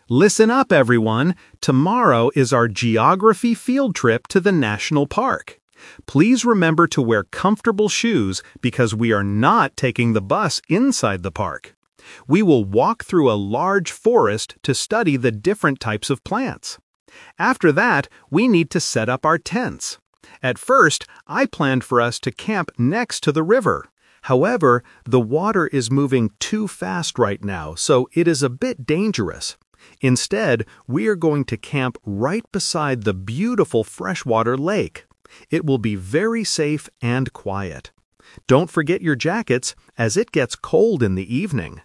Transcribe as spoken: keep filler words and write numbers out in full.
Listen up, everyone. Tomorrow is our geography field trip to the national park. Please remember to wear comfortable shoes because we are not taking the bus inside the park. We will walk through a large forest to study the different types of plants. After that, we need to set up our tents. At first, I planned for us to camp next to the river. However, the water is moving too fast right now, so it is a bit dangerous. Instead, we are going to camp right beside the beautiful freshwater lake. It will be very safe and quiet. Don't forget your jackets, as it gets cold in the evening.